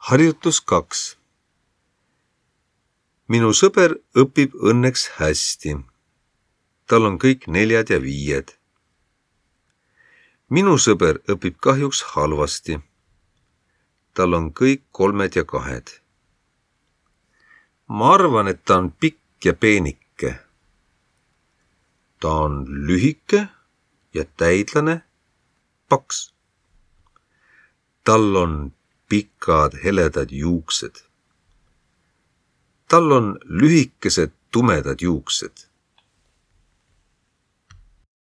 Harjutus 2. Minu sõber õpib õnneks hästi. Tal on kõik 4 ja 5. Minu sõber õpib kahjuks halvasti. Tal on kõik 3 ja 2. Ma arvan, et ta on pikk ja peenike. Ta on lühike ja täidlane, paks. Tal on pikad heledad juuksed. Tal on lühikesed tumedad juuksed.